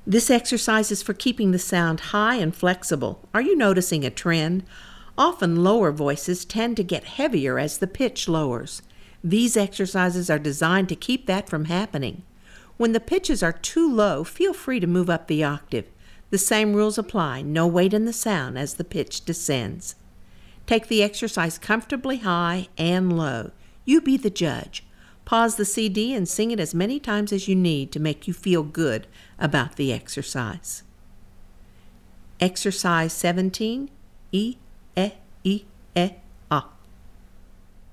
This exercise is for keeping the sound high and flexible. Are you noticing a trend? Often lower voices tend to get heavier as the pitch lowers. These exercises are designed to keep that from happening. When the pitches are too low, feel free to move up the octave. The same rules apply, no weight in the sound as the pitch descends. Take the exercise comfortably high and low. You be the judge. Pause the CD and sing it as many times as you need to make you feel good about the exercise. Exercise 17, E, E, E,